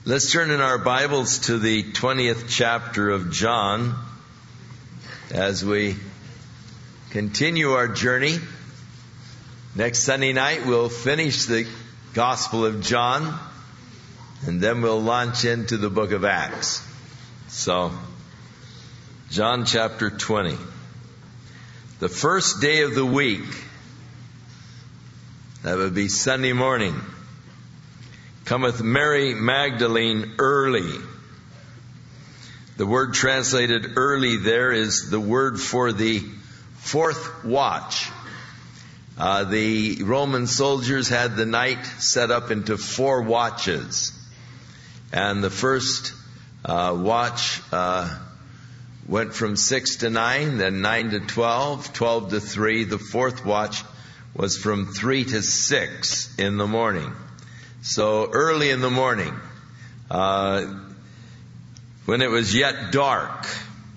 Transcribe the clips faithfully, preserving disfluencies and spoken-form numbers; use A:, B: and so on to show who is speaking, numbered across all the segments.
A: Let's turn in our Bibles to the twentieth chapter of John as we continue our journey. Next Sunday night we'll finish the Gospel of John and then we'll launch into the book of Acts. So, John chapter twenty. The first day of the week, that would be Sunday morning, cometh Mary Magdalene early. The word translated early there is the word for the fourth watch. Uh, the Roman soldiers had the night set up into four watches. And the first uh, watch uh, went from six to nine, then nine to twelve, twelve to three. The fourth watch was from three to six in the morning. So early in the morning, uh, when it was yet dark,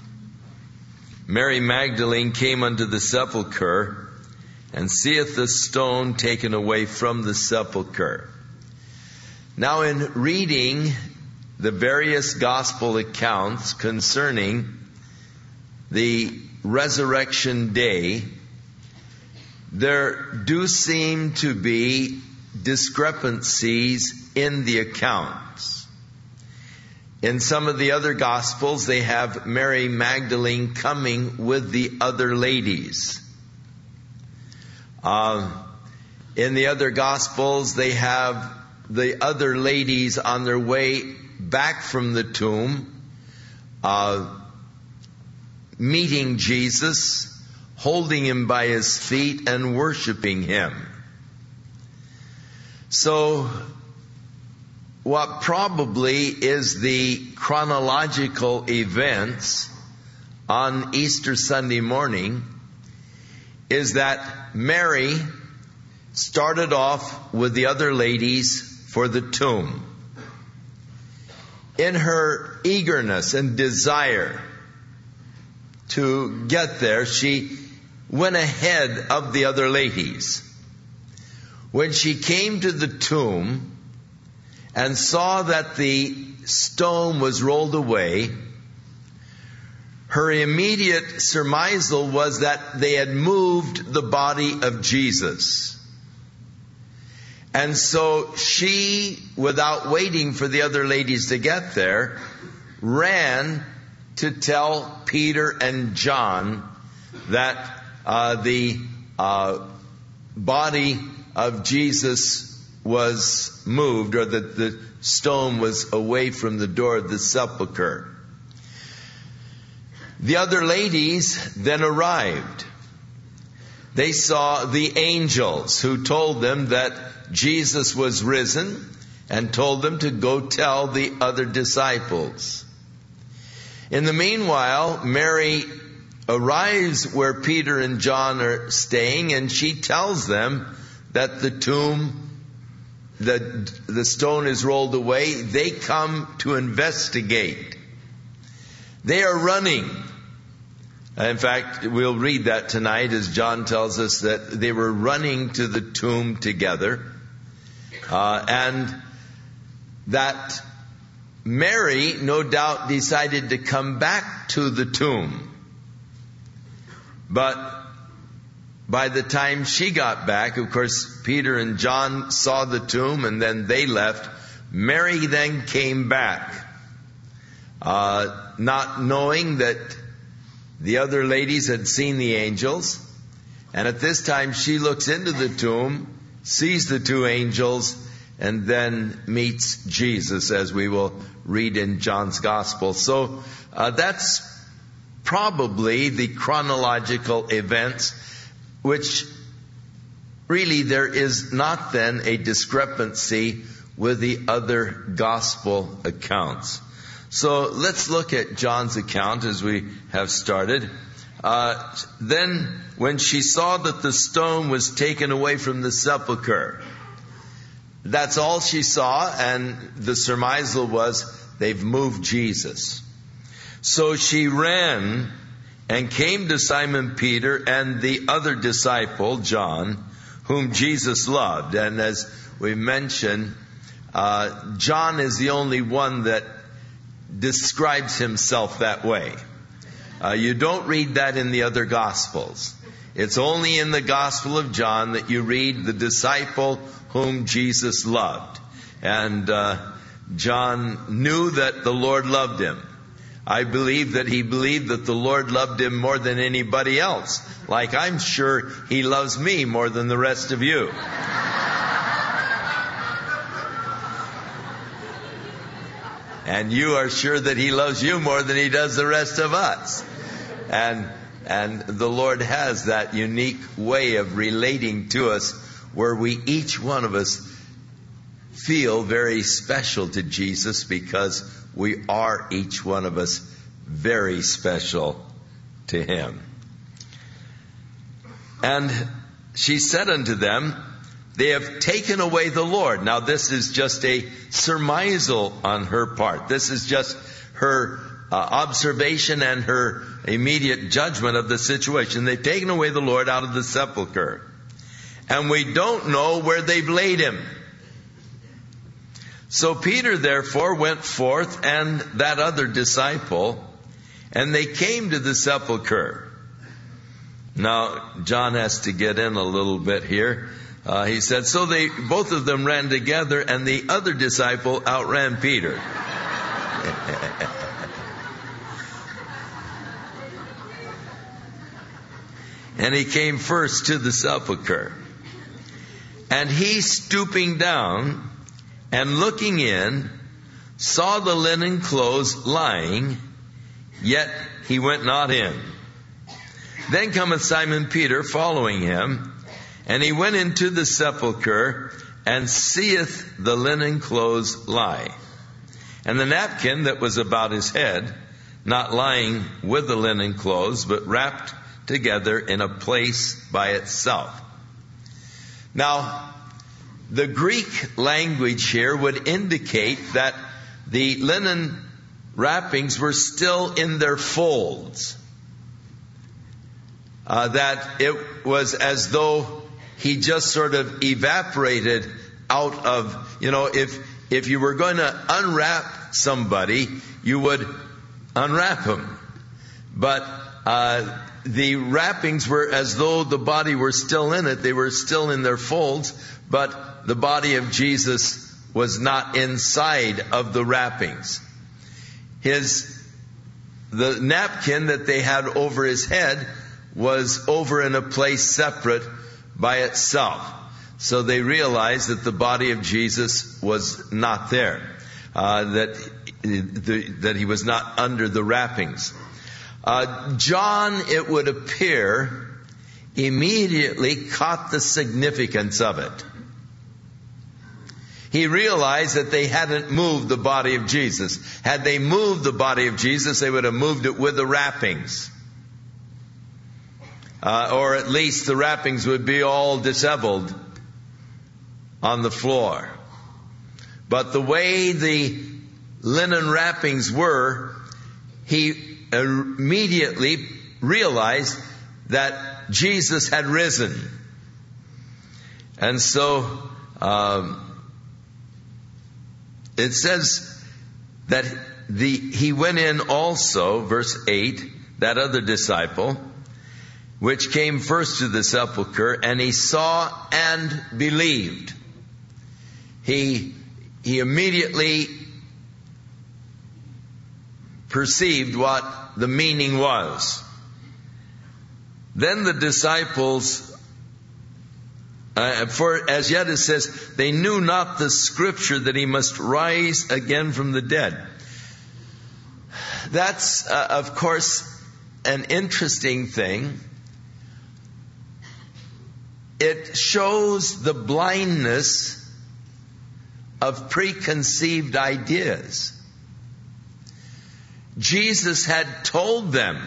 A: Mary Magdalene came unto the sepulchre, and seeth the stone taken away from the sepulchre. Now in reading the various gospel accounts concerning the resurrection day, there do seem to be discrepancies in the accounts. In some of the other Gospels, they have Mary Magdalene coming with the other ladies. Uh, in the other Gospels, they have the other ladies on their way back from the tomb, uh, meeting Jesus, holding him by his feet and worshiping him. So, what probably is the chronological events on Easter Sunday morning is that Mary started off with the other ladies for the tomb. In her eagerness and desire to get there, she went ahead of the other ladies. When she came to the tomb and saw that the stone was rolled away, her immediate surmisal was that they had moved the body of Jesus. And so she, without waiting for the other ladies to get there, ran to tell Peter and John that uh, the uh, body of Jesus was moved, or that the stone was away from the door of the sepulchre. The other ladies then arrived. They saw the angels who told them that Jesus was risen and told them to go tell the other disciples. In the meanwhile, Mary arrives where Peter and John are staying, and she tells them that the tomb, the, the stone is rolled away. They come to investigate. They are running. In fact, we'll read that tonight as John tells us that they were running to the tomb together. Uh, and that Mary, no doubt, decided to come back to the tomb. But by the time she got back, of course, Peter and John saw the tomb and then they left. Mary then came back, uh, not knowing that the other ladies had seen the angels. And at this time she looks into the tomb, sees the two angels, and then meets Jesus, as we will read in John's Gospel. So uh, that's probably the chronological events, which really there is not then a discrepancy with the other Gospel accounts. So let's look at John's account as we have started. Uh, then when she saw that the stone was taken away from the sepulchre, that's all she saw, and the surmisal was they've moved Jesus. So she ran and came to Simon Peter and the other disciple, John, whom Jesus loved. And as we mentioned, uh, John is the only one that describes himself that way. Uh, you don't read that in the other Gospels. It's only in the Gospel of John that you read the disciple whom Jesus loved. And uh, John knew that the Lord loved him. I believe that he believed that the Lord loved him more than anybody else. Like I'm sure he loves me more than the rest of you. And you are sure that he loves you more than he does the rest of us. And and the Lord has that unique way of relating to us where we, each one of us, feel very special to Jesus because we are, each one of us, very special to him. And she said unto them, they have taken away the Lord. Now this is just a surmisal on her part. This is just her uh, observation and her immediate judgment of the situation. They've taken away the Lord out of the sepulcher. And we don't know where they've laid him. So Peter therefore went forth and that other disciple, and they came to the sepulcher. Now John has to get in a little bit here. Uh, he said, so they, both of them ran together, and the other disciple outran Peter. And he came first to the sepulcher. And he, stooping down and looking in, saw the linen clothes lying, yet he went not in. Then cometh Simon Peter following him, and he went into the sepulchre, and seeth the linen clothes lie, and the napkin that was about his head, not lying with the linen clothes, but wrapped together in a place by itself. Now, the Greek language here would indicate that the linen wrappings were still in their folds. Uh, that it was as though he just sort of evaporated out of, you know, if if you were going to unwrap somebody, you would unwrap him. But uh, the wrappings were as though the body were still in it. They were still in their folds, but the body of Jesus was not inside of the wrappings. His, the napkin that they had over his head was over in a place separate by itself. So they realized that the body of Jesus was not there, uh, that the, that he was not under the wrappings. Uh, John, it would appear, immediately caught the significance of it. He realized that they hadn't moved the body of Jesus. Had they moved the body of Jesus, they would have moved it with the wrappings. Uh, or at least the wrappings would be all disheveled on the floor. But the way the linen wrappings were, he immediately realized that Jesus had risen. And so um, it says that the he went in also, verse eight, that other disciple, which came first to the sepulchre, and he saw and believed. He, he immediately perceived what the meaning was. Then the disciples, uh, for as yet it says, they knew not the scripture that he must rise again from the dead. That's, uh, of course, an interesting thing. It shows the blindness of preconceived ideas. Jesus had told them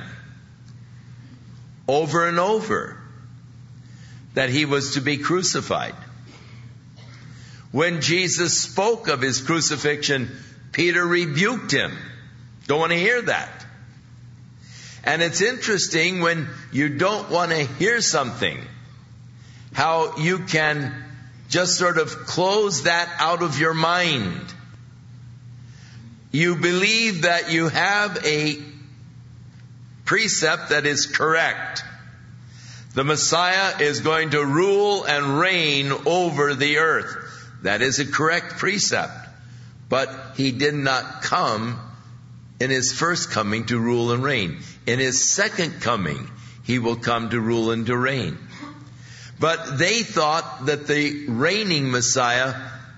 A: over and over that he was to be crucified. When Jesus spoke of his crucifixion, Peter rebuked him. Don't want to hear that. And it's interesting when you don't want to hear something, how you can just sort of close that out of your mind. You believe that you have a precept that is correct. The Messiah is going to rule and reign over the earth. That is a correct precept. But he did not come in his first coming to rule and reign. In his second coming, he will come to rule and to reign. But they thought that the reigning Messiah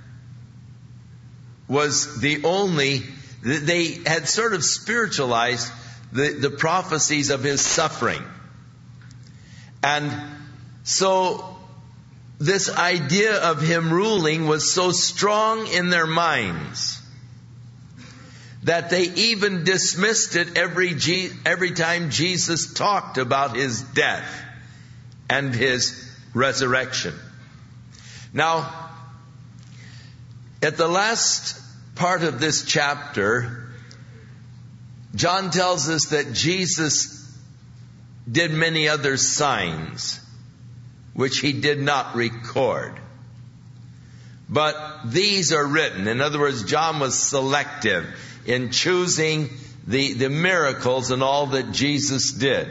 A: was the only, they had sort of spiritualized the, the prophecies of his suffering. And so this idea of him ruling was so strong in their minds that they even dismissed it every, every time Jesus talked about his death and his resurrection. Now, at the last part of this chapter, John tells us that Jesus did many other signs which he did not record. But these are written. In other words, John was selective in choosing the, the miracles and all that Jesus did.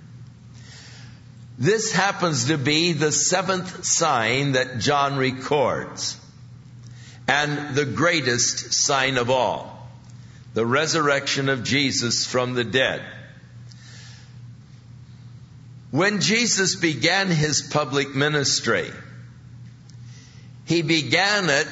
A: This happens to be the seventh sign that John records, and the greatest sign of all, the resurrection of Jesus from the dead. When Jesus began his public ministry, he began it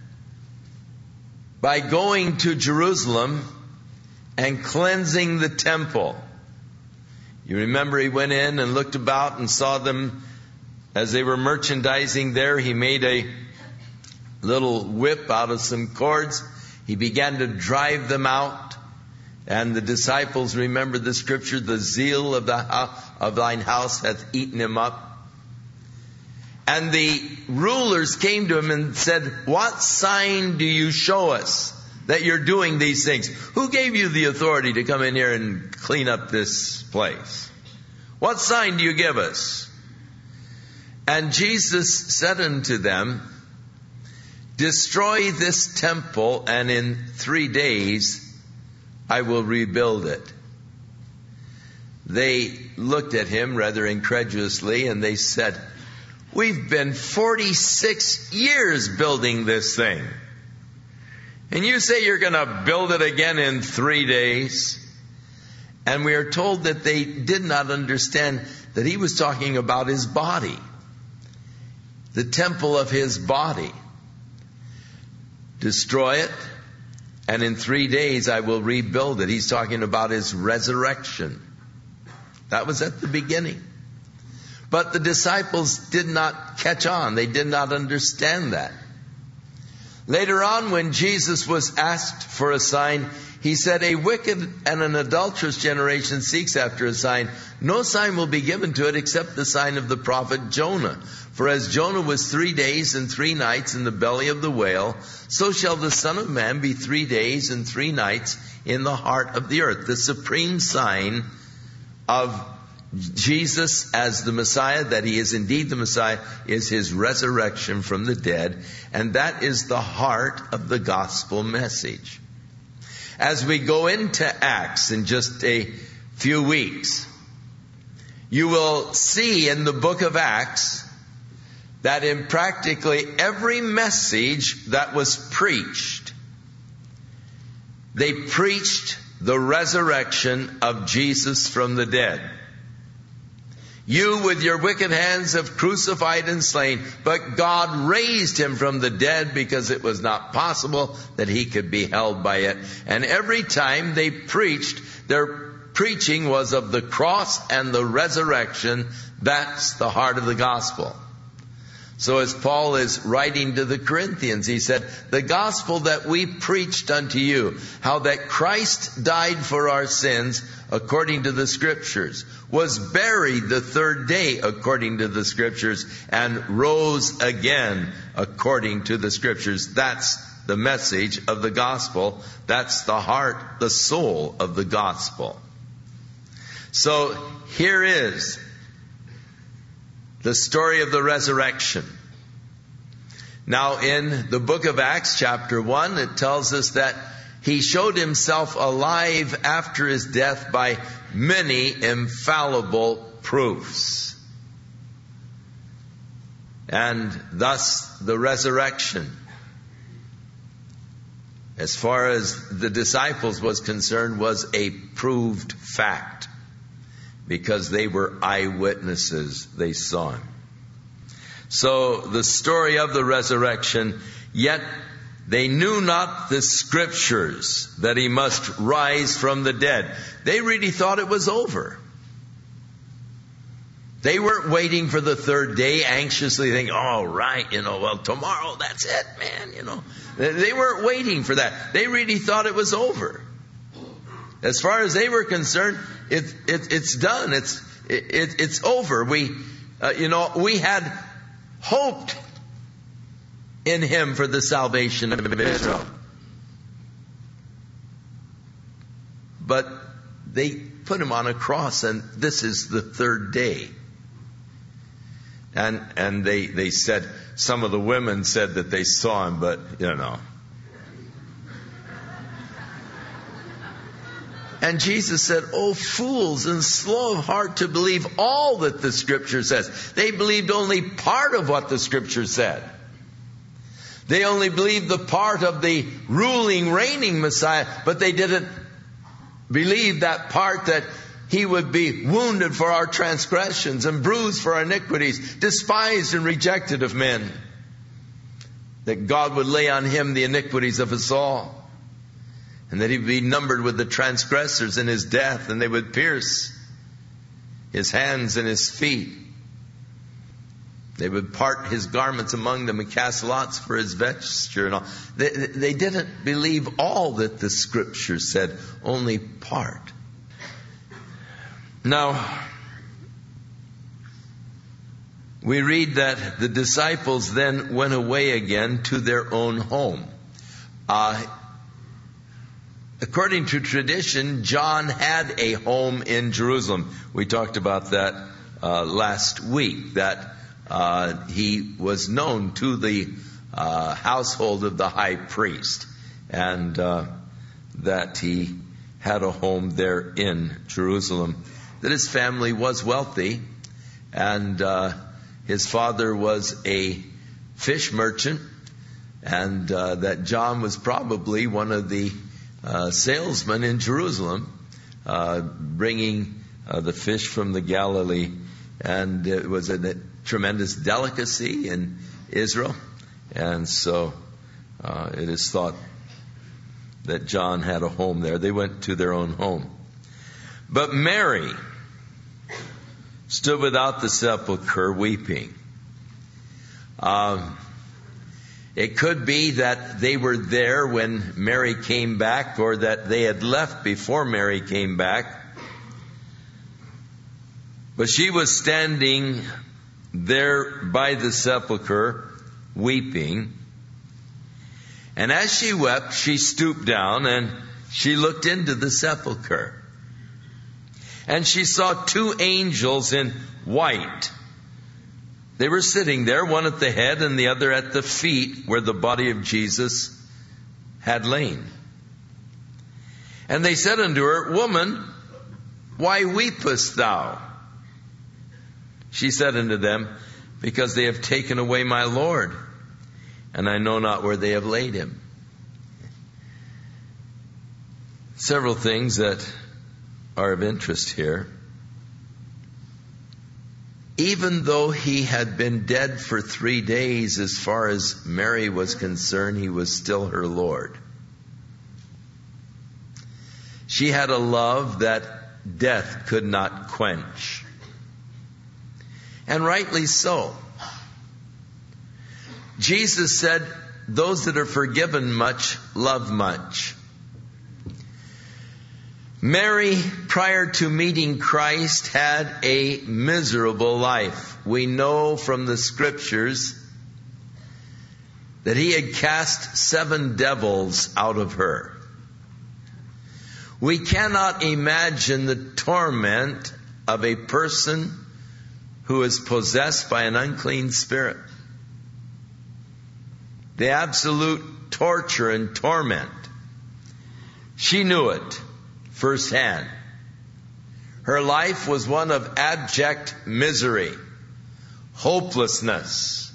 A: by going to Jerusalem and cleansing the temple. You remember he went in and looked about and saw them as they were merchandising there. He made a little whip out of some cords. He began to drive them out. And the disciples remember the scripture, the zeal of, the, of thine house hath eaten him up. And the rulers came to him and said, what sign do you show us that you're doing these things? Who gave you the authority to come in here and clean up this place? What sign do you give us? And Jesus said unto them, destroy this temple, and in three days I will rebuild it. They looked at him rather incredulously, and they said, we've been forty-six years building this thing, and you say you're going to build it again in three days? And we are told that they did not understand that he was talking about his body, the temple of his body. Destroy it, and in three days I will rebuild it. He's talking about his resurrection. That was at the beginning. But the disciples did not catch on. They did not understand that. Later on, when Jesus was asked for a sign, he said, a wicked and an adulterous generation seeks after a sign. No sign will be given to it except the sign of the prophet Jonah. For as Jonah was three days and three nights in the belly of the whale, so shall the Son of Man be three days and three nights in the heart of the earth. The supreme sign of Jesus as the Messiah, that he is indeed the Messiah, is his resurrection from the dead. And that is the heart of the gospel message. As we go into Acts in just a few weeks, you will see in the book of Acts that in practically every message that was preached, they preached the resurrection of Jesus from the dead. You with your wicked hands have crucified and slain, but God raised him from the dead because it was not possible that he could be held by it. And every time they preached, their preaching was of the cross and the resurrection. That's the heart of the gospel. So as Paul is writing to the Corinthians, he said, the gospel that we preached unto you, how that Christ died for our sins according to the scriptures, was buried the third day according to the scriptures, and rose again according to the scriptures. That's the message of the gospel. That's the heart, the soul of the gospel. So here is the story of the resurrection. Now in the book of Acts chapter one, it tells us that he showed himself alive after his death by many infallible proofs. And thus the resurrection, as far as the disciples was concerned, was a proved fact, because they were eyewitnesses. They saw him. So the story of the resurrection, yet they knew not the scriptures that he must rise from the dead. They really thought it was over. They weren't waiting for the third day, anxiously thinking, oh, right, you know, well, tomorrow, that's it, man, you know. They weren't waiting for that. They really thought it was over. As far as they were concerned, it, it, it's done. It's, it, it's over. We, uh, you know, we had hoped in him for the salvation of Israel. But they put him on a cross, and this is the third day. And and they, they said, some of the women said that they saw him, but, you know. And Jesus said, oh, fools and slow of heart to believe all that the Scripture says. They believed only part of what the Scripture said. They only believed the part of the ruling, reigning Messiah, but they didn't believe that part that he would be wounded for our transgressions and bruised for our iniquities, despised and rejected of men. That God would lay on him the iniquities of us all. And that he would be numbered with the transgressors in his death, and they would pierce his hands and his feet. They would part his garments among them and cast lots for his vesture and all. They, they didn't believe all that the Scripture said, only part. Now, we read that the disciples then went away again to their own home. Uh, according to tradition, John had a home in Jerusalem. We talked about that uh, last week, that uh, he was known to the uh, household of the high priest, and uh, that he had a home there in Jerusalem. That his family was wealthy, and uh, his father was a fish merchant, and uh, that John was probably one of the uh, salesmen in Jerusalem, uh, bringing uh, the fish from the Galilee. And it was a, a tremendous delicacy in Israel, and so uh, it is thought that John had a home there. They went to their own home. But Mary stood without the sepulchre weeping. Um, it could be that they were there when Mary came back, or that they had left before Mary came back. But she was standing there by the sepulchre weeping. And as she wept, she stooped down and she looked into the sepulchre. And she saw two angels in white. They were sitting there, one at the head and the other at the feet, where the body of Jesus had lain. And they said unto her, Woman, why weepest thou? She said unto them, Because they have taken away my Lord, and I know not where they have laid him. Several things that are of interest here. Even though he had been dead for three days, as far as Mary was concerned, he was still her Lord. She had a love that death could not quench. And rightly so. Jesus said, those that are forgiven much, love much. Mary, prior to meeting Christ, had a miserable life. We know from the Scriptures that he had cast seven devils out of her. We cannot imagine the torment of a person who is possessed by an unclean spirit. the absolute torture and torment. She knew it firsthand. Her life was one of abject misery, hopelessness.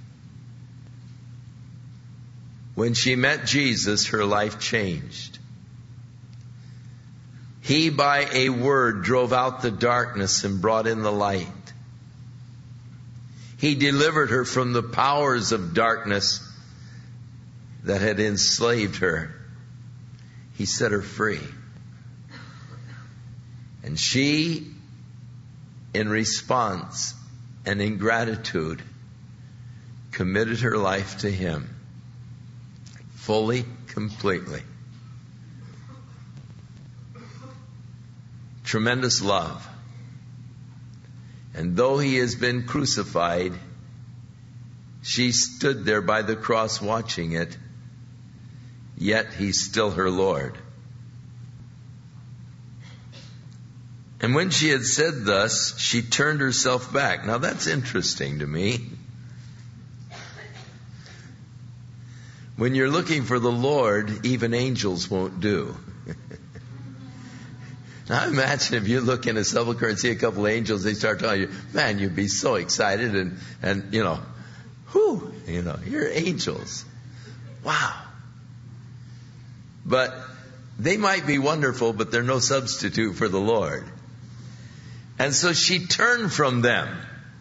A: When she met Jesus, her life changed. He, by a word, drove out the darkness and brought in the light. He delivered her from the powers of darkness that had enslaved her. He set her free. And she, in response and in gratitude, committed her life to Him fully, completely. Tremendous love. And though He has been crucified, she stood there by the cross watching it, yet He's still her Lord. And when she had said thus, she turned herself back. Now that's interesting to me. When you're looking for the Lord, even angels won't do. Now imagine if you look in a sepulcher and see a couple of angels, they start telling you, man, you'd be so excited and, and you know, whew, you know, you're angels. Wow. But they might be wonderful, but they're no substitute for the Lord. And so she turned from them.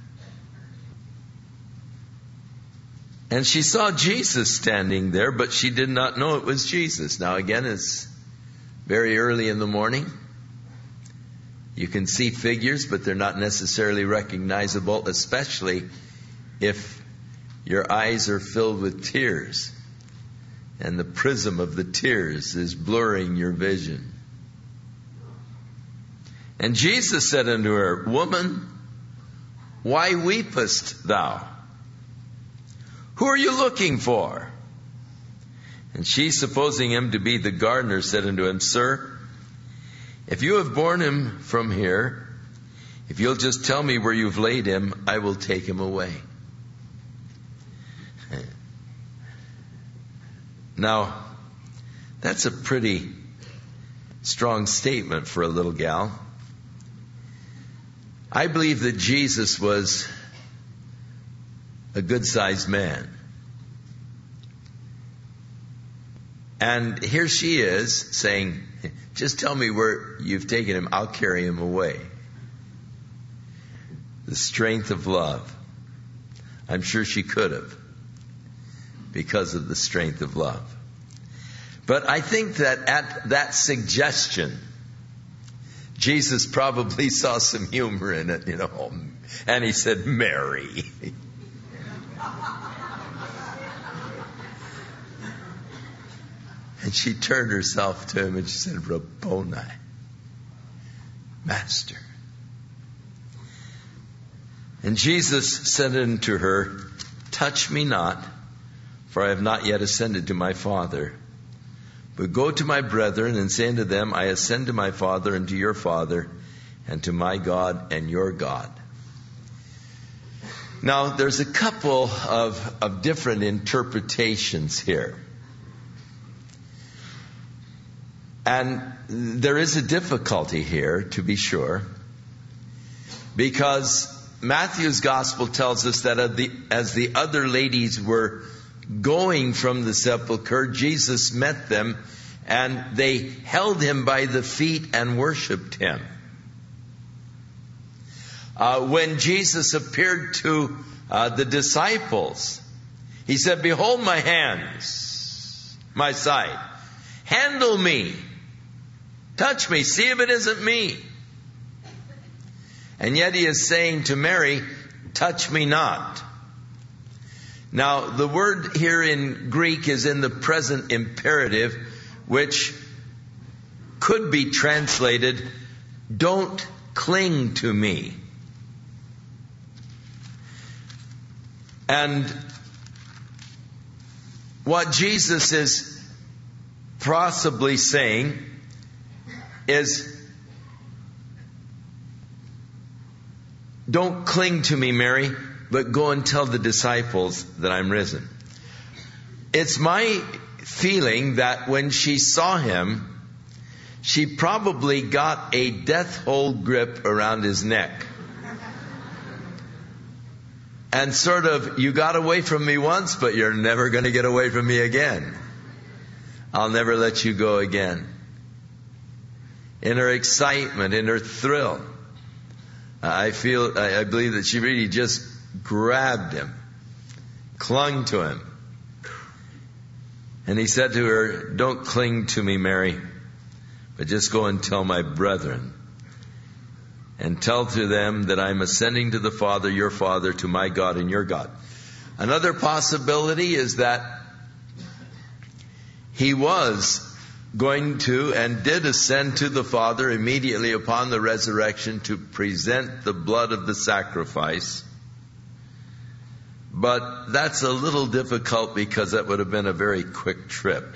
A: And she saw Jesus standing there, but she did not know it was Jesus. Now again, it's very early in the morning. You can see figures, but they're not necessarily recognizable, especially if your eyes are filled with tears and the prism of the tears is blurring your vision. And Jesus said unto her, Woman, why weepest thou? Who are you looking for? And she, supposing him to be the gardener, said unto him, Sir, if you have borne him from here, if you'll just tell me where you've laid him, I will take him away. Now, that's a pretty strong statement for a little gal. I believe that Jesus was a good-sized man. And here she is saying, just tell me where you've taken him. I'll carry him away. The strength of love. I'm sure she could have, because of the strength of love. But I think that at that suggestion, Jesus probably saw some humor in it, you know, and He said, Mary. And she turned herself to Him and she said, Rabboni, Master. And Jesus said unto her, Touch me not, for I have not yet ascended to my Father. But go to my brethren and say unto them, I ascend to my Father and to your Father, and to my God and your God. Now, there's a couple of, of different interpretations here. And there is a difficulty here, to be sure, because Matthew's gospel tells us that as the, as the other ladies were going from the sepulcher, Jesus met them and they held Him by the feet and worshiped Him. Uh, when Jesus appeared to uh, the disciples, He said, Behold my hands, my side. Handle me. Touch me. See if it isn't me. And yet He is saying to Mary, touch me not. Now, the word here in Greek is in the present imperative, which could be translated, don't cling to me. And what Jesus is possibly saying is, don't cling to me, Mary, but go and tell the disciples that I'm risen. It's my feeling that when she saw him, she probably got a death hold grip around his neck. And sort of, you got away from me once, but you're never going to get away from me again. I'll never let you go again. In her excitement, in her thrill, I feel, I believe that she really just grabbed him, clung to him. And he said to her, "Don't cling to me, Mary, but just go and tell my brethren, and tell to them that I'm ascending to the Father, your Father, to my God and your God." Another possibility is that he was going to and did ascend to the Father immediately upon the resurrection to present the blood of the sacrifice. But that's a little difficult because that would have been a very quick trip.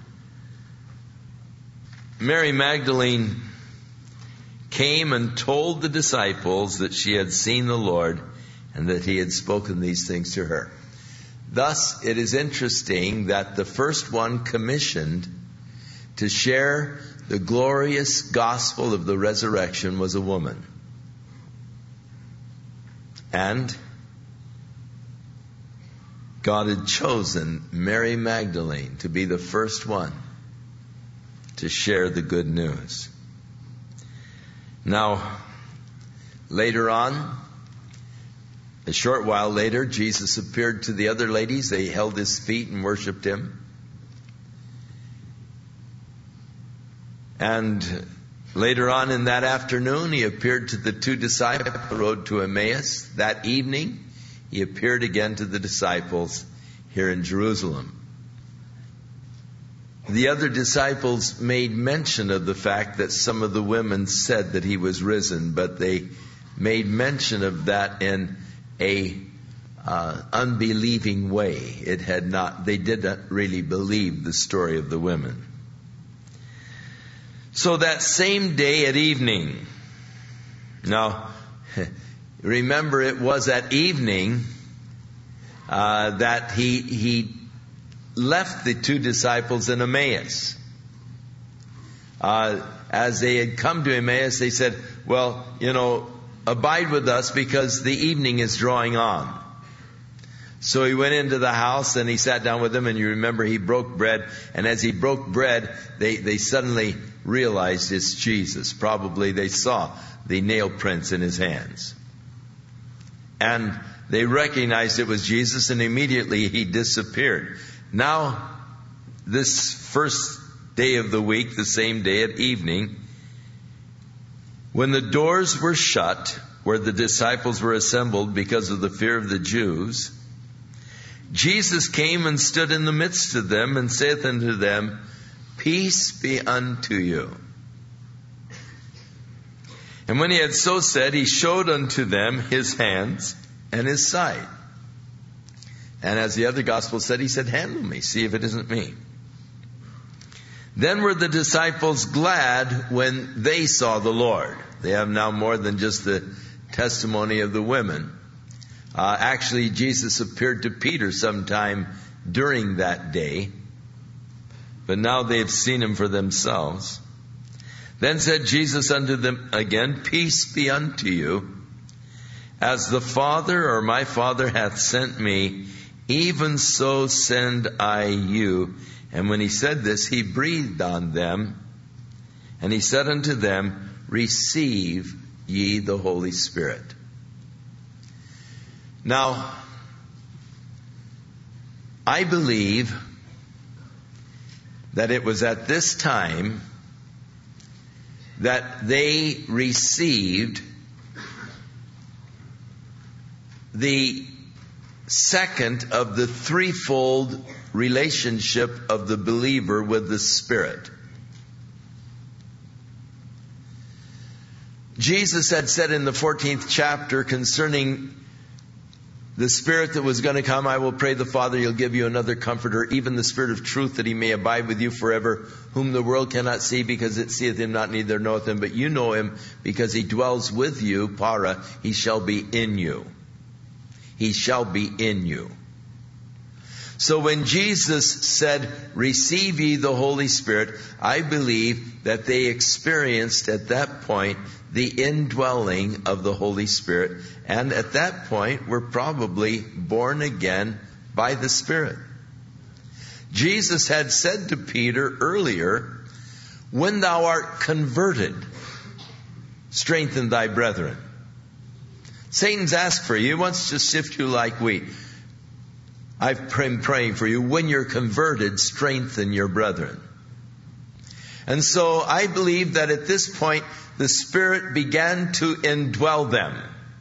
A: Mary Magdalene came and told the disciples that she had seen the Lord and that he had spoken these things to her. Thus, it is interesting that the first one commissioned to share the glorious gospel of the resurrection was a woman. And God had chosen Mary Magdalene to be the first one to share the good news. Now, later on, a short while later, Jesus appeared to the other ladies. They held his feet and worshiped him. And later on in that afternoon, he appeared to the two disciples on the road to Emmaus. That evening, he appeared again to the disciples here in Jerusalem. The other disciples made mention of the fact that some of the women said that he was risen, but they made mention of that in a uh, unbelieving way. It had not, they didn't really believe the story of the women. So that same day at evening, now remember it was at evening uh, that he he left the two disciples in Emmaus. Uh, as they had come to Emmaus, they said, "Well, you know, abide with us because the evening is drawing on." So he went into the house and he sat down with them, and you remember he broke bread, and as he broke bread, they, they suddenly realized it's Jesus. Probably they saw the nail prints in his hands. And they recognized it was Jesus, and immediately he disappeared. Now, this first day of the week, the same day at evening, when the doors were shut, where the disciples were assembled because of the fear of the Jews, Jesus came and stood in the midst of them and saith unto them, "Peace be unto you." And when he had so said, he showed unto them his hands and his side. And as the other gospel said, he said, "Handle me, see if it isn't me." Then were the disciples glad when they saw the Lord. They have now more than just the testimony of the women. Uh, actually, Jesus appeared to Peter sometime during that day, but now they have seen him for themselves. Then said Jesus unto them again, "Peace be unto you. As the Father or my Father hath sent me, even so send I you." And when he said this, he breathed on them, and he said unto them, "Receive ye the Holy Spirit." Now, I believe that it was at this time that they received the second of the threefold relationship of the believer with the Spirit. Jesus had said in the fourteenth chapter concerning the Spirit that was going to come, "I will pray the Father, He'll give you another comforter, even the Spirit of truth, that He may abide with you forever, whom the world cannot see because it seeth Him not, neither knoweth Him. But you know Him because He dwells with you, para, He shall be in you." He shall be in you. So when Jesus said, receive ye the Holy Spirit, I believe that they experienced at that point the indwelling of the Holy Spirit, and at that point were probably born again by the Spirit. Jesus had said to Peter earlier, when thou art converted, strengthen thy brethren. Satan's asked for you. He wants to sift you like wheat. I've been praying for you. When you're converted, strengthen your brethren. And so I believe that at this point, the Spirit began to indwell them.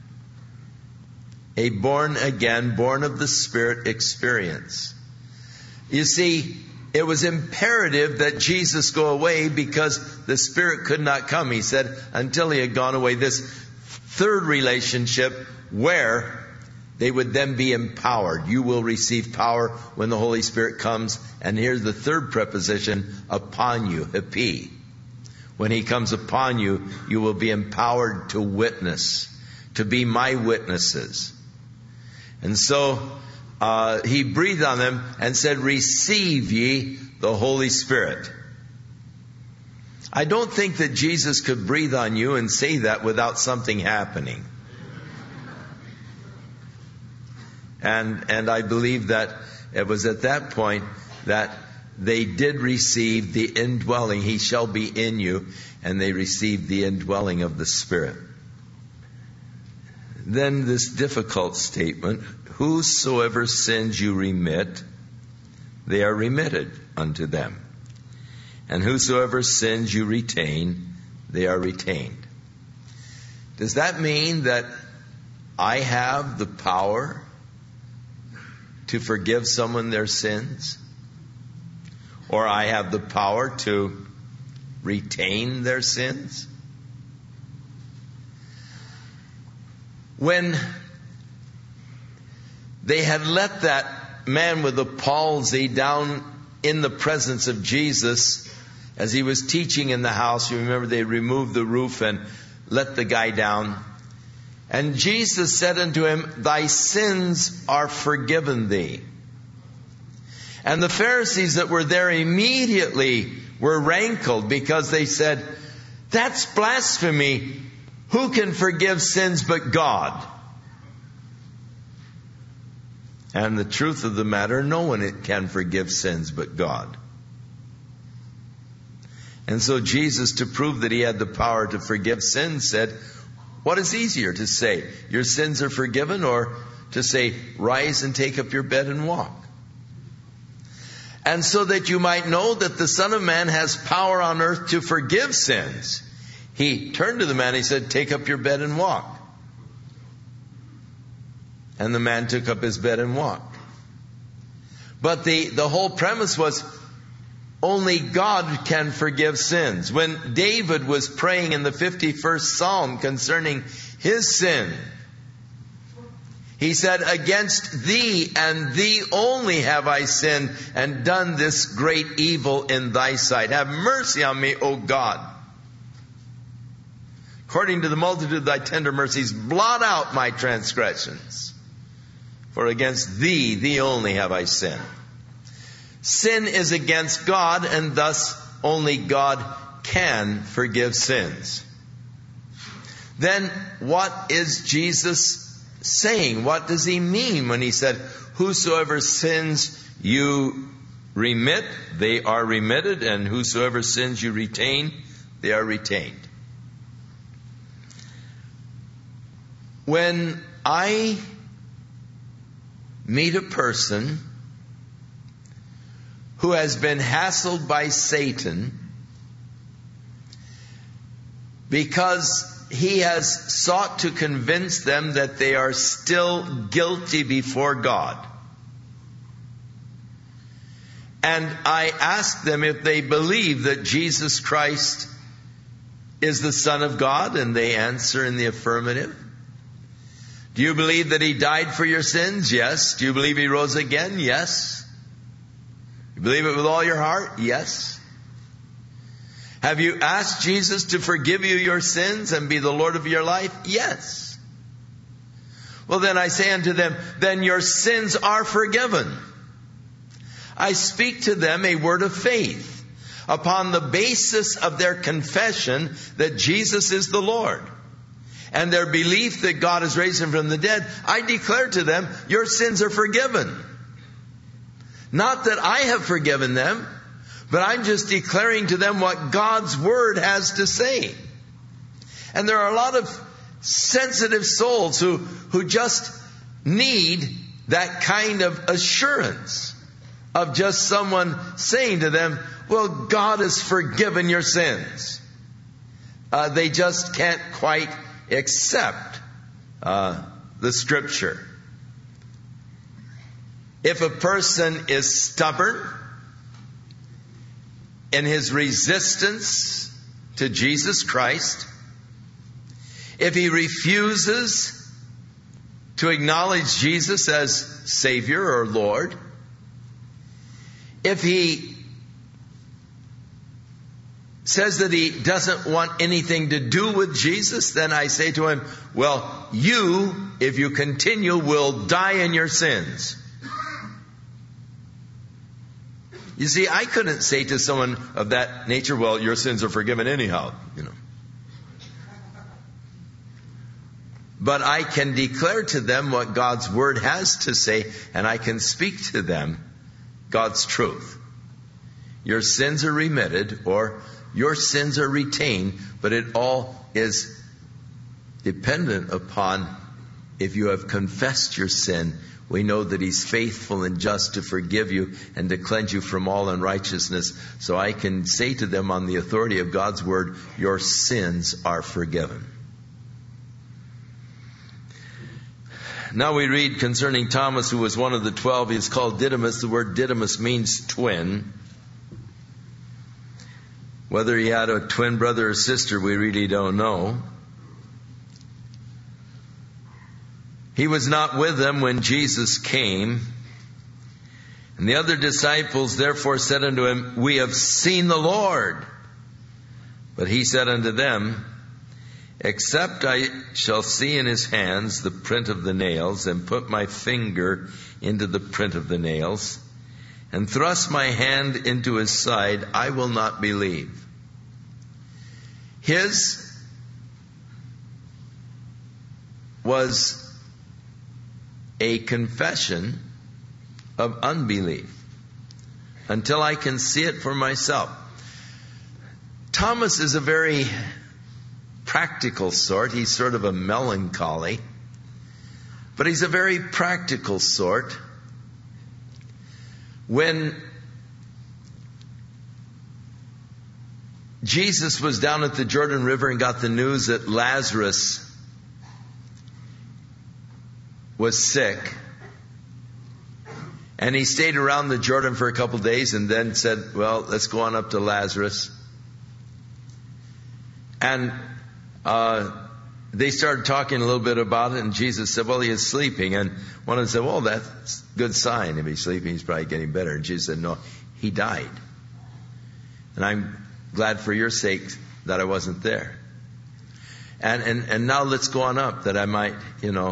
A: A born again, born of the Spirit experience. You see, it was imperative that Jesus go away because the Spirit could not come, he said, until he had gone away. This third relationship where they would then be empowered. You will receive power when the Holy Spirit comes. And here's the third preposition, upon you, epi. When he comes upon you, you will be empowered to witness, to be my witnesses. And so uh, he breathed on them and said, receive ye the Holy Spirit. I don't think that Jesus could breathe on you and say that without something happening. And and I believe that it was at that point that they did receive the indwelling. He shall be in you. And they received the indwelling of the Spirit. Then this difficult statement, whosoever sins you remit, they are remitted unto them. And whosoever sins you retain, they are retained. Does that mean that I have the power to forgive someone their sins? Or I have the power to retain their sins? When they had let that man with the palsy down in the presence of Jesus as he was teaching in the house, you remember they removed the roof and let the guy down. And Jesus said unto him, thy sins are forgiven thee. And the Pharisees that were there immediately were rankled because they said, that's blasphemy. Who can forgive sins but God? And the truth of the matter, no one can forgive sins but God. And so Jesus, to prove that he had the power to forgive sins, said, what is easier to say, your sins are forgiven, or to say, rise and take up your bed and walk? And so that you might know that the Son of Man has power on earth to forgive sins, he turned to the man, he said, take up your bed and walk. And the man took up his bed and walked. But the, the whole premise was, only God can forgive sins. When David was praying in the fifty-first Psalm concerning his sin, he said, against thee and thee only have I sinned and done this great evil in thy sight. Have mercy on me, O God. According to the multitude of thy tender mercies, blot out my transgressions. For against thee, thee only have I sinned. Sin is against God, and thus only God can forgive sins. Then what is Jesus saying? What does he mean when he said, whosoever sins you remit, they are remitted, and whosoever sins you retain, they are retained? When I meet a person who has been hassled by Satan because he has sought to convince them that they are still guilty before God, and I ask them if they believe that Jesus Christ is the Son of God, and they answer in the affirmative. Do you believe that he died for your sins? Yes. Do you believe he rose again? Yes. You believe it with all your heart? Yes. Have you asked Jesus to forgive you your sins and be the Lord of your life? Yes. Well, then I say unto them, then your sins are forgiven. I speak to them a word of faith upon the basis of their confession that Jesus is the Lord and their belief that God has raised him from the dead. I declare to them, your sins are forgiven. Not that I have forgiven them, but I'm just declaring to them what God's Word has to say. And there are a lot of sensitive souls who, who just need that kind of assurance of just someone saying to them, well, God has forgiven your sins. Uh, they just can't quite accept uh, the Scripture. If a person is stubborn in his resistance to Jesus Christ, if he refuses to acknowledge Jesus as Savior or Lord, if he says that he doesn't want anything to do with Jesus, then I say to him, well, you, if you continue, will die in your sins. You see, I couldn't say to someone of that nature, well, your sins are forgiven anyhow, you know. But I can declare to them what God's Word has to say, and I can speak to them God's truth. Your sins are remitted, or your sins are retained, but it all is dependent upon if you have confessed your sin. We know that He's faithful and just to forgive you and to cleanse you from all unrighteousness. So I can say to them on the authority of God's Word, your sins are forgiven. Now we read concerning Thomas, who was one of the twelve. He is called Didymus. The word Didymus means twin. Whether he had a twin brother or sister, we really don't know. He was not with them when Jesus came. And the other disciples therefore said unto him, we have seen the Lord. But he said unto them, except I shall see in his hands the print of the nails, and put my finger into the print of the nails, and thrust my hand into his side, I will not believe. His was a confession of unbelief until I can see it for myself. Thomas is a very practical sort. He's sort of a melancholy, but he's a very practical sort. When Jesus was down at the Jordan River and got the news that Lazarus was sick, and he stayed around the Jordan for a couple of days and then said, well, let's go on up to Lazarus. And uh, they started talking a little bit about it, and Jesus said, well, he is sleeping. And one of them said, well, that's a good sign. If he's sleeping, he's probably getting better. And Jesus said, no, he died. And I'm glad for your sake that I wasn't there. And, and, and now let's go on up that I might, you know,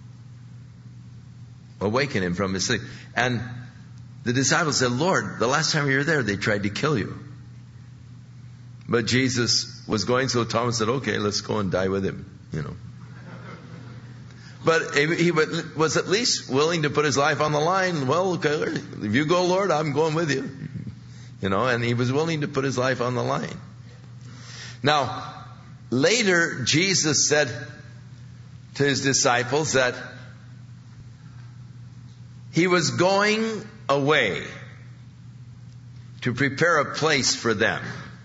A: awaken him from his sleep. And the disciples said, Lord, the last time you were there, they tried to kill you. But Jesus was going, so Thomas said, okay, let's go and die with him, you know. But he was at least willing to put his life on the line. Well, okay, if you go, Lord, I'm going with you. You know, and he was willing to put his life on the line. Now, later, Jesus said to his disciples that he was going away to prepare a place for them,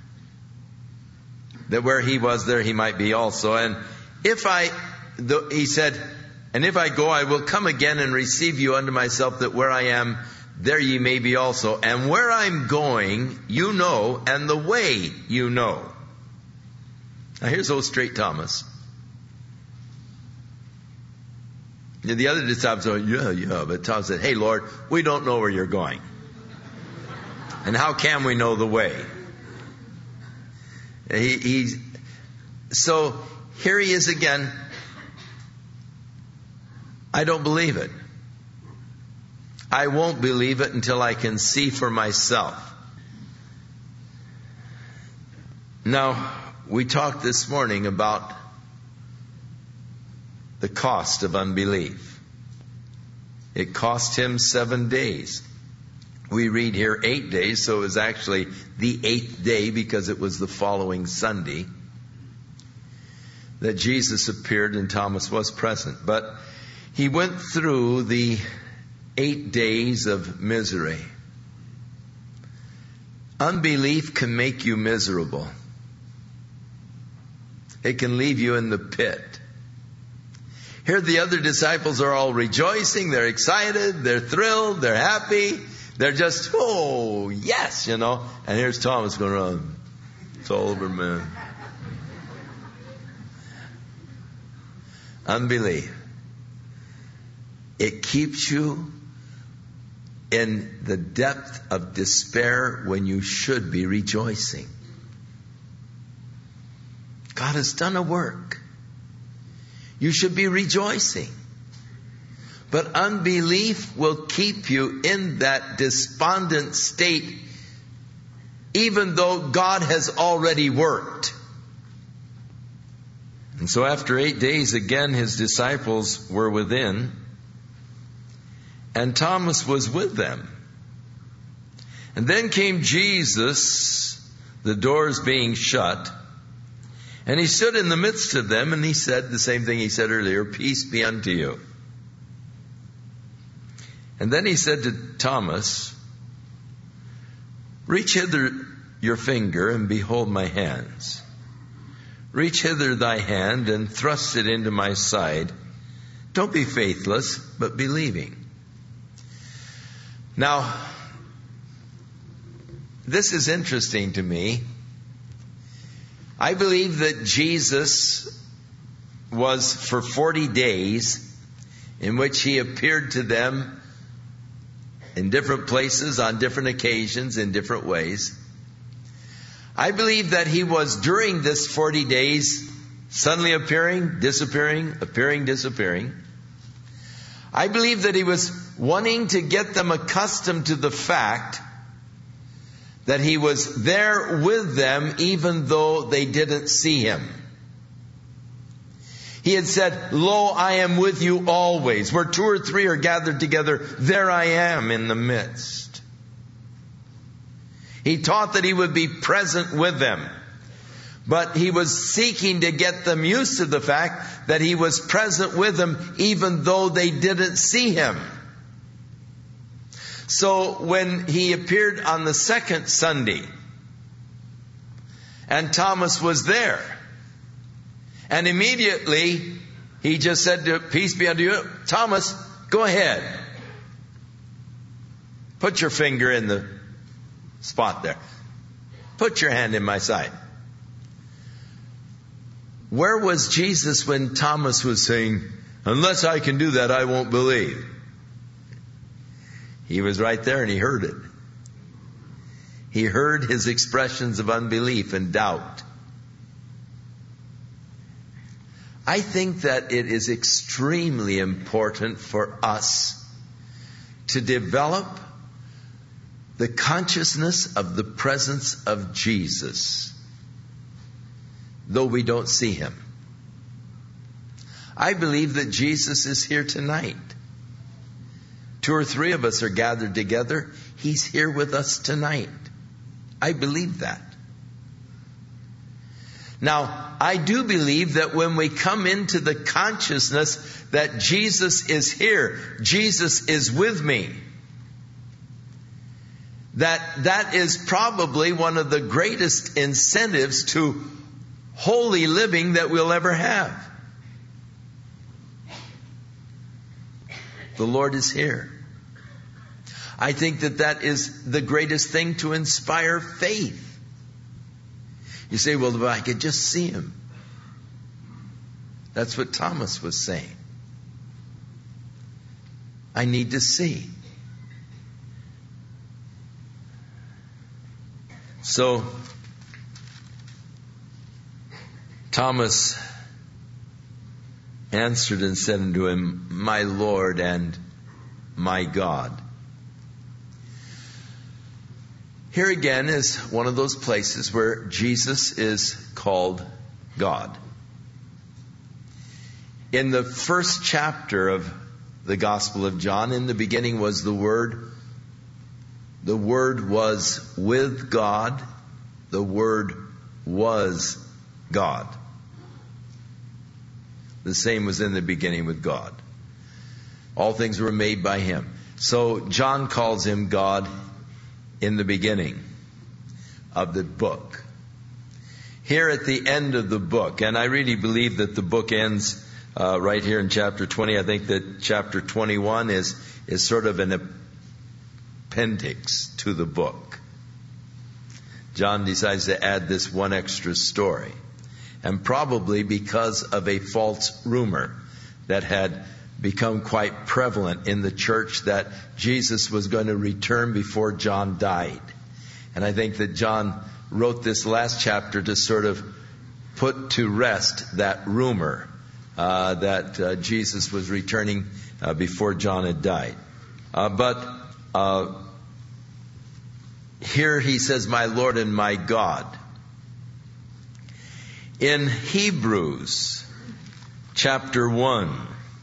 A: that where he was, there he might be also. And if I, he said, and if I go, I will come again and receive you unto myself, that where I am, there ye may be also. And where I'm going, you know, and the way you know. Now here's old straight Thomas. And the other disciples said, yeah, yeah. But Thomas said, hey, Lord, we don't know where you're going. And how can we know the way? He, he, so here he is again. I don't believe it. I won't believe it until I can see for myself. Now, we talked this morning about the cost of unbelief. It cost him seven days. We read here eight days, so it was actually the eighth day because it was the following Sunday that Jesus appeared and Thomas was present. But he went through the eight days of misery. Unbelief can make you miserable. It can leave you in the pit. Here the other disciples are all rejoicing, they're excited, they're thrilled, they're happy. They're just, oh, yes, you know. And here's Thomas going around. It's all over, man. Unbelief. It keeps you in the depth of despair when you should be rejoicing. God has done a work. You should be rejoicing. But unbelief will keep you in that despondent state even though God has already worked. And so after eight days, again, his disciples were within, and Thomas was with them. And then came Jesus, the doors being shut, and he stood in the midst of them, and he said the same thing he said earlier, peace be unto you. And then he said to Thomas, reach hither your finger and behold my hands. Reach hither thy hand and thrust it into my side. Don't be faithless, but believing. Now, this is interesting to me. I believe that Jesus was for forty days in which he appeared to them in different places, on different occasions, in different ways. I believe that he was during this forty days suddenly appearing, disappearing, appearing, disappearing. I believe that he was wanting to get them accustomed to the fact that he was there with them even though they didn't see him. He had said, lo, I am with you always. Where two or three are gathered together, there I am in the midst. He taught that he would be present with them. But he was seeking to get them used to the fact that he was present with them even though they didn't see him. So when he appeared on the second Sunday, and Thomas was there, and immediately he just said to peace be unto you, Thomas, go ahead. Put your finger in the spot there. Put your hand in my side. Where was Jesus when Thomas was saying, unless I can do that, I won't believe? He was right there and he heard it. He heard his expressions of unbelief and doubt. I think that it is extremely important for us to develop the consciousness of the presence of Jesus, though we don't see him. I believe that Jesus is here tonight. Two or three of us are gathered together. He's here with us tonight. I believe that. Now, I do believe that when we come into the consciousness that Jesus is here, Jesus is with me, that that is probably one of the greatest incentives to holy living that we'll ever have. The Lord is here. I think that that is the greatest thing to inspire faith. You say, well, if I could just see him. That's what Thomas was saying. I need to see. So, Thomas answered and said unto him, my Lord and my God. Here again is one of those places where Jesus is called God. In the first chapter of the Gospel of John, in the beginning was the Word. The Word was with God. The Word was God. The same was in the beginning with God. All things were made by Him. So John calls Him God in the beginning of the book. Here at the end of the book, and I really believe that the book ends uh, right here in chapter twenty. I think that chapter twenty-one is, is sort of an appendix to the book. John decides to add this one extra story. And probably because of a false rumor that had become quite prevalent in the church that Jesus was going to return before John died. And I think that John wrote this last chapter to sort of put to rest that rumor uh, that uh, Jesus was returning uh, before John had died. Uh, but uh, here he says, "My Lord and my God." In Hebrews chapter one,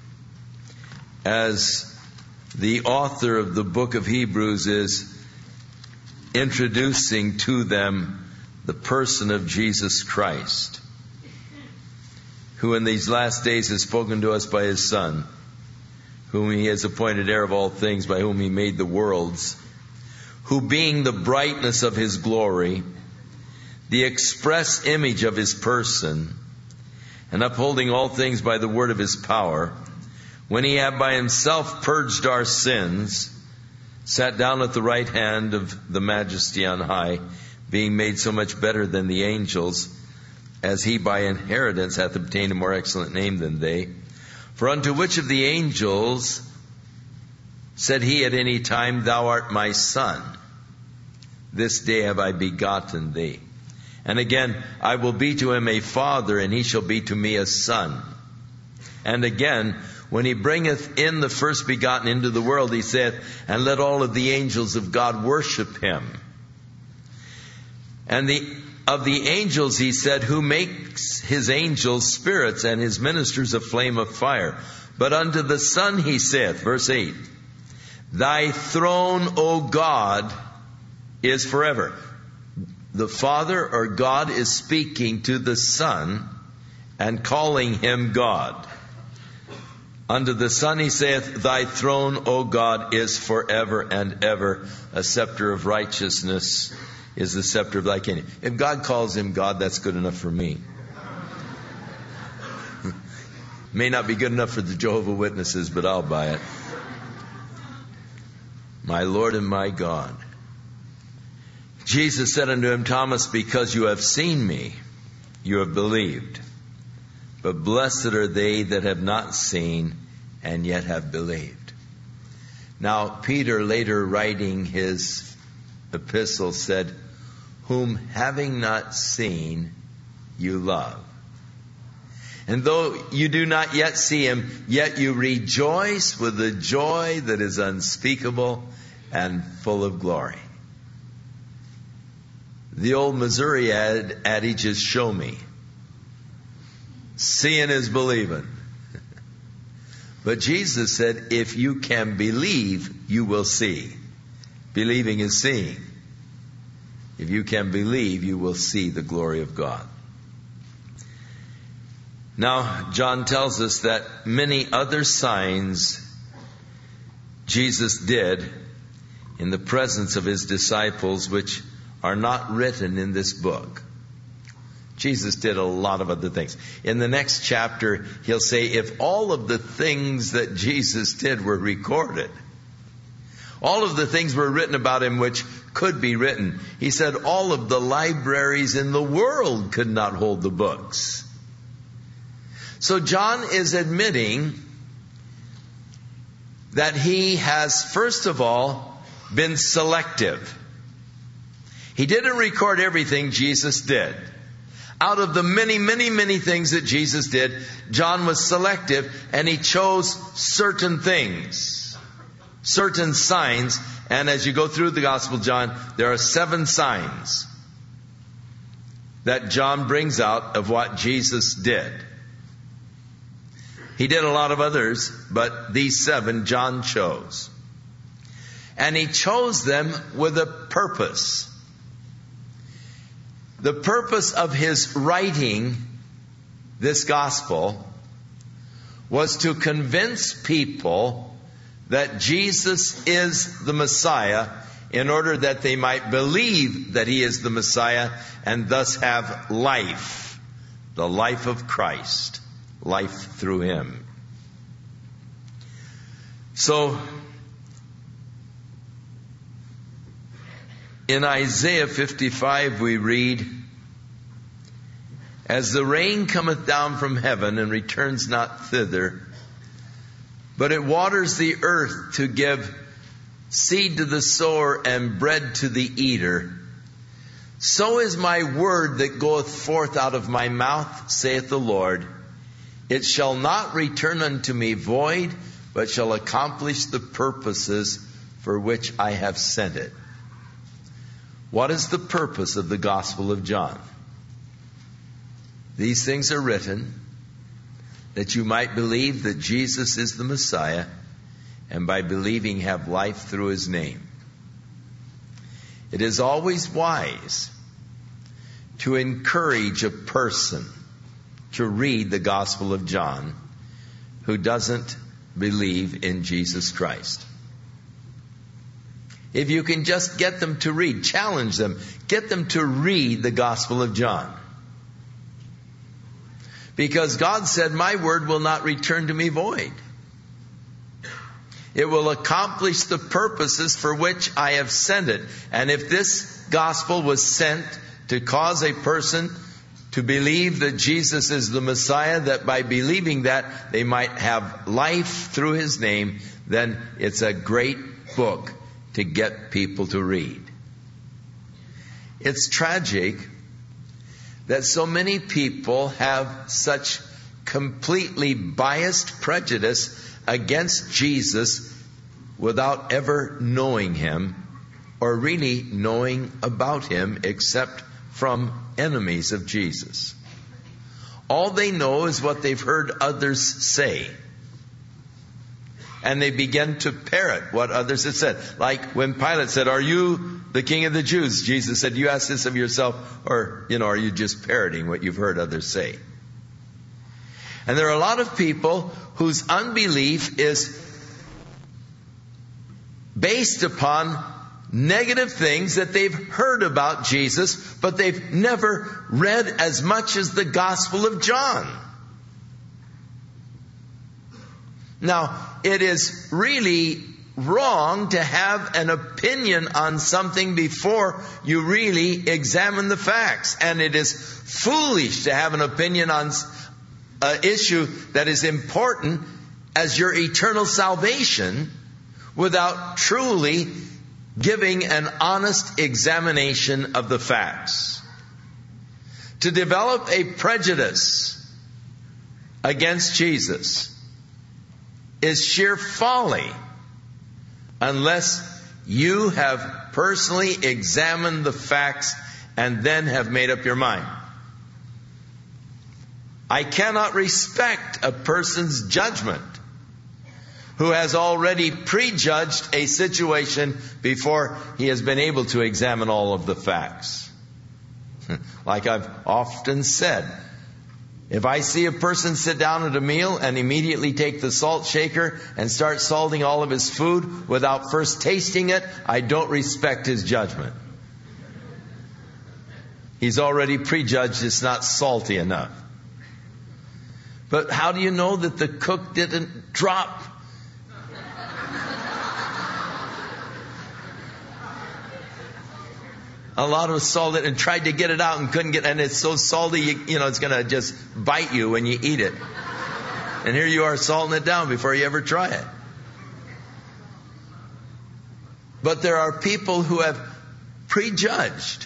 A: as the author of the book of Hebrews is introducing to them the person of Jesus Christ, who in these last days has spoken to us by His Son, whom He has appointed heir of all things, by whom He made the worlds, who being the brightness of His glory, the express image of His person, and upholding all things by the word of His power, when He had by Himself purged our sins, sat down at the right hand of the Majesty on high, being made so much better than the angels, as He by inheritance hath obtained a more excellent name than they. For unto which of the angels said He at any time, Thou art my Son, this day have I begotten thee. And again, I will be to him a father, and he shall be to me a son. And again, when He bringeth in the first begotten into the world, He saith, And let all of the angels of God worship Him. And the of the angels He said, Who makes His angels spirits, and His ministers a flame of fire. But unto the Son He saith, verse eight, Thy throne, O God, is forever. The Father or God is speaking to the Son and calling Him God. Unto the Son He saith, Thy throne, O God, is forever and ever. A scepter of righteousness is the scepter of Thy kingdom. If God calls Him God, that's good enough for me. May not be good enough for the Jehovah's Witnesses, but I'll buy it. My Lord and my God. Jesus said unto him, Thomas, because you have seen me, you have believed. But blessed are they that have not seen and yet have believed. Now, Peter, later writing his epistle, said, Whom having not seen, you love. And though you do not yet see Him, yet you rejoice with a joy that is unspeakable and full of glory. The old Missouri ad, adage is, show me. Seeing is believing. But Jesus said, if you can believe, you will see. Believing is seeing. If you can believe, you will see the glory of God. Now, John tells us that many other signs Jesus did in the presence of His disciples, which are not written in this book. Jesus did a lot of other things. In the next chapter, he'll say, if all of the things that Jesus did were recorded, all of the things were written about Him which could be written, he said all of the libraries in the world could not hold the books. So John is admitting that he has, first of all, been selective. He didn't record everything Jesus did. Out of the many, many, many things that Jesus did, John was selective, and he chose certain things. certain signs. And as you go through the Gospel of John, there are seven signs that John brings out of what Jesus did. He did a lot of others, but these seven John chose. And he chose them with a purpose. The purpose of his writing this gospel was to convince people that Jesus is the Messiah, in order that they might believe that he is the Messiah and thus have life, the life of Christ, life through him. So, in Isaiah fifty-five we read, "As the rain cometh down from heaven and returns not thither, but it waters the earth to give seed to the sower and bread to the eater, so is my word that goeth forth out of my mouth, saith the Lord. It shall not return unto me void, but shall accomplish the purposes for which I have sent it." What is the purpose of the Gospel of John? These things are written that you might believe that Jesus is the Messiah, and by believing have life through his name. It is always wise to encourage a person to read the Gospel of John who doesn't believe in Jesus Christ. If you can just get them to read, challenge them, get them to read the Gospel of John. Because God said, "My word will not return to me void. It will accomplish the purposes for which I have sent it." And if this gospel was sent to cause a person to believe that Jesus is the Messiah, that by believing that they might have life through his name, then it's a great book to get people to read. It's tragic that so many people have such completely biased prejudice against Jesus without ever knowing him, or really knowing about him, except from enemies of Jesus. All they know is what they've heard others say. And they begin to parrot what others have said. Like when Pilate said, "Are you the king of the Jews?" Jesus said, "You ask this of yourself, or, you know, are you just parroting what you've heard others say?" And there are a lot of people whose unbelief is based upon negative things that they've heard about Jesus, but they've never read as much as the Gospel of John. Now, it is really wrong to have an opinion on something before you really examine the facts. And it is foolish to have an opinion on an issue that is important as your eternal salvation without truly giving an honest examination of the facts. To develop a prejudice against Jesus is sheer folly unless you have personally examined the facts and then have made up your mind. I cannot respect a person's judgment who has already prejudged a situation before he has been able to examine all of the facts. Like I've often said, if I see a person sit down at a meal and immediately take the salt shaker and start salting all of his food without first tasting it, I don't respect his judgment. He's already prejudged it's not salty enough. But how do you know that the cook didn't drop a lot of salt and tried to get it out and couldn't get it, and it's so salty, you, you know, it's going to just bite you when you eat it. And here you are salting it down before you ever try it. But there are people who have prejudged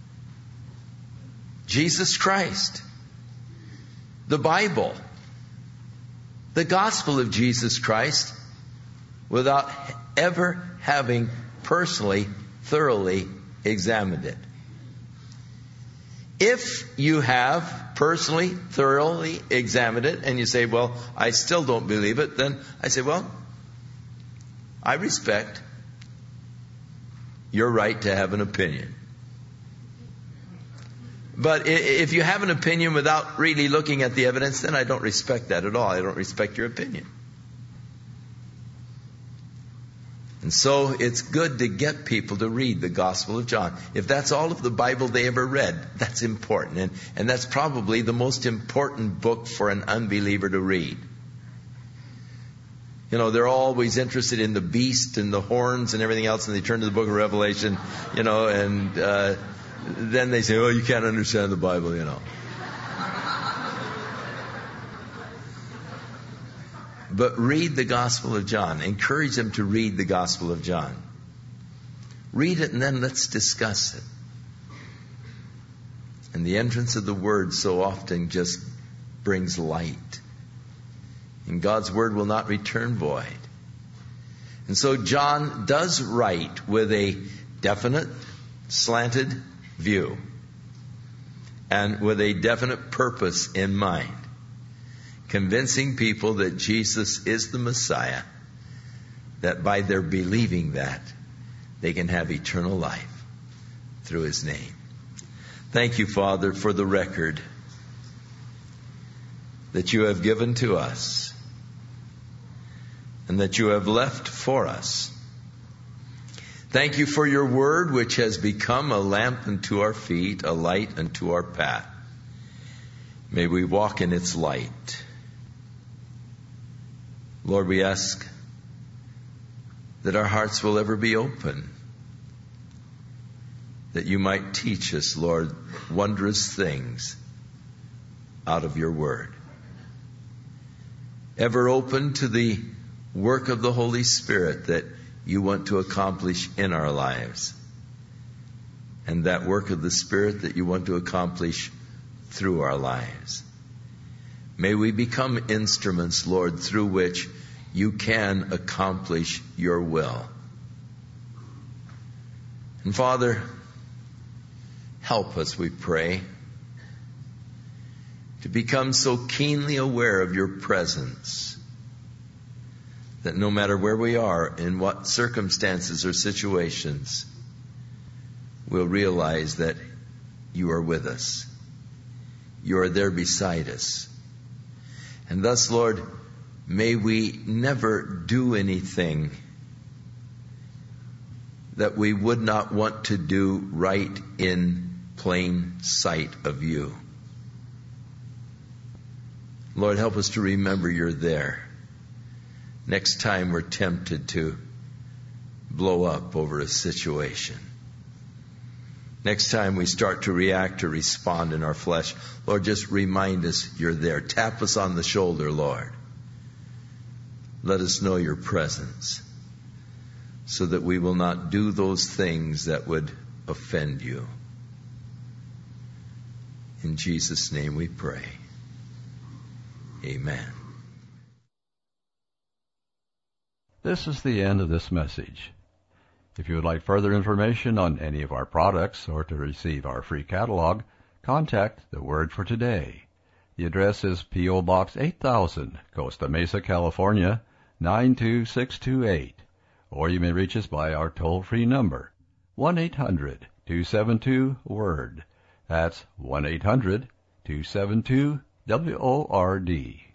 A: Jesus Christ, the Bible, the gospel of Jesus Christ, without ever having personally, thoroughly examined it. If you have personally, thoroughly examined it, and you say, well, I still don't believe it, then I say, well, I respect your right to have an opinion. But if you have an opinion without really looking at the evidence, then I don't respect that at all. I don't respect your opinion. And so it's good to get people to read the Gospel of John. If that's all of the Bible they ever read, that's important. And, and that's probably the most important book for an unbeliever to read. You know, they're always interested in the beast and the horns and everything else, and they turn to the book of Revelation, you know, and uh, then they say, oh, you can't understand the Bible, you know. But read the Gospel of John. Encourage them to read the Gospel of John. Read it and then let's discuss it. And the entrance of the Word so often just brings light. And God's Word will not return void. And so John does write with a definite, slanted view. And with a definite purpose in mind. Convincing people that Jesus is the Messiah, that by their believing that, they can have eternal life through His name. Thank you, Father, for the record that you have given to us and that you have left for us. Thank you for your word, which has become a lamp unto our feet, a light unto our path. May we walk in its light. Lord, we ask that our hearts will ever be open, that you might teach us, Lord, wondrous things out of your word. Ever open to the work of the Holy Spirit that you want to accomplish in our lives, and that work of the Spirit that you want to accomplish through our lives. May we become instruments, Lord, through which you can accomplish your will. And Father, help us, we pray, to become so keenly aware of your presence that no matter where we are, in what circumstances or situations, we'll realize that you are with us. You are there beside us. And thus, Lord, may we never do anything that we would not want to do right in plain sight of you. Lord, help us to remember you're there. Next time we're tempted to blow up over a situation. Next time we start to react or respond in our flesh, Lord, just remind us you're there. Tap us on the shoulder, Lord. Let us know your presence so that we will not do those things that would offend you. In Jesus' name we pray. Amen.
B: This is the end of this message. If you would like further information on any of our products or to receive our free catalog, contact The Word for Today. The address is P O. Box eight thousand, Costa Mesa, California, nine two six two eight. Or you may reach us by our toll-free number, one eight hundred two seven two WORD. That's one eight hundred two seven two W O R D.